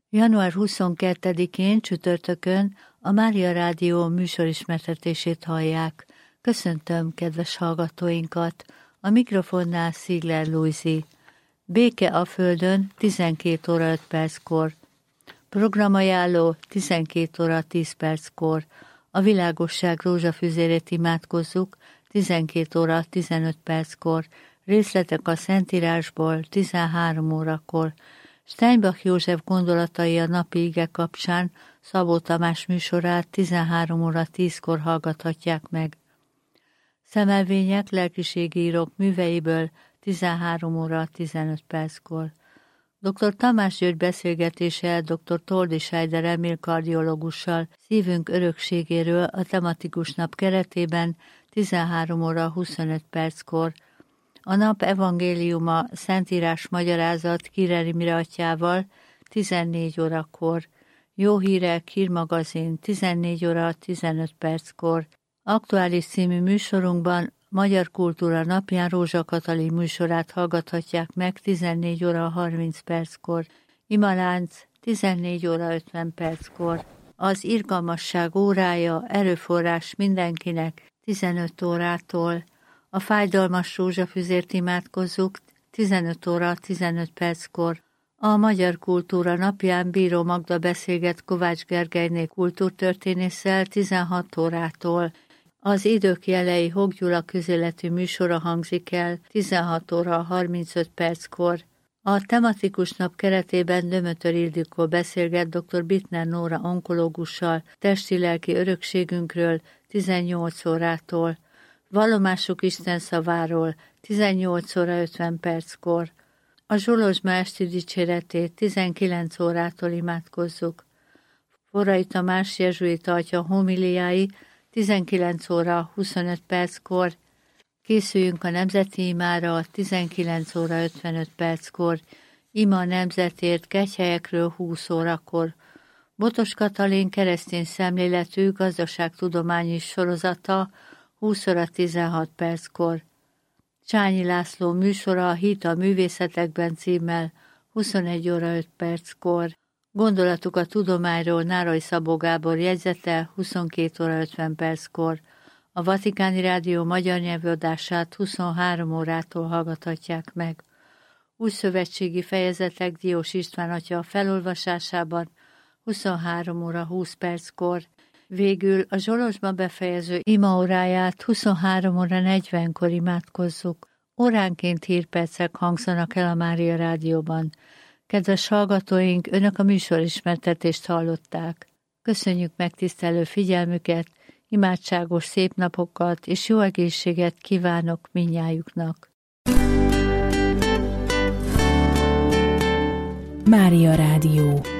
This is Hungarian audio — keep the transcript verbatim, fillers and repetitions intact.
január huszonkettedikén csütörtökön a Mária Rádió műsorismertetését hallják. Köszöntöm kedves hallgatóinkat, a mikrofonnál Szigler Lujzi. Béke a Földön tizenkét óra öt perckor. Programajánló tizenkét óra tíz perckor. A világosság rózsafüzérét imádkozzuk tizenkét óra tizenöt perckor. Részletek a Szentírásból tizenhárom órakor. Steinbach József gondolatai a napi ige kapcsán Szabó Tamás műsorát tizenhárom óra tízkor hallgathatják meg. Szemelvények lelkiségi írók műveiből tizenhárom óra tizenöt perckor. doktor Tamás György beszélgetése doktor Toldi Scheider Emil kardiológussal szívünk örökségéről a tematikus nap keretében tizenhárom óra huszonöt perckor. A nap evangéliuma Szentírás magyarázat Kireri Miratjával tizennégy órakor. Jó hírek hírmagazin tizennégy óra tizenöt perckor. Aktuális című műsorunkban Magyar Kultúra napján Rózsa Katalin műsorát hallgathatják meg tizennégy óra harminc perckor. Imalánc tizennégy óra ötven perckor. Az irgalmasság órája erőforrás mindenkinek tizenöt órától. A fájdalmas rózsafüzért imádkozzuk tizenöt óra tizenöt perckor. A Magyar Kultúra napján Bíró Magda beszélget Kovács Gergelyné kultúrtörténésszel tizenhat órától. Az Idők jelei Hok Gyula közéletű műsora hangzik el tizenhat óra harmincöt perckor. A tematikus nap keretében Dömötör Ildikó beszélget doktor Bittner Nóra onkológussal testi-lelki örökségünkről tizennyolc órától. Vallomásuk Isten szaváról tizennyolc óra ötven perckor. A Zsolozsma esti dicséretét tizenkilenc órától imádkozzuk. Forrai Tamás jezsuita atya homiliái tizenkilenc óra huszonöt perckor. Készüljünk a nemzeti imára tizenkilenc óra ötvenöt perckor. Ima a nemzetért kegyhelyekről húsz órakor. Botos Katalin keresztény szemléletű gazdaságtudományi sorozata húsz óra tizenhat perckor. Csányi László műsora a Hit a művészetekben címmel huszonegy óra öt perckor. Gondolatuk a tudományról Nárai Szabó Gábor jegyzete huszonkét óra ötven perckor. A Vatikáni Rádió magyar nyelvű adását huszonhárom órától hallgathatják meg. Új szövetségi fejezetek Diós István atya felolvasásában huszonhárom óra húsz perckor. Végül a Zsolozsma befejező imaóráját huszonhárom óra negyvenkor imádkozzuk. Óránként hírpercek hangzanak el a Mária Rádióban. Kedves hallgatóink, önök a műsorismertetést hallották. Köszönjük megtisztelő figyelmüket, imádságos szép napokat és jó egészséget kívánok mindnyájuknak. Mária Rádió.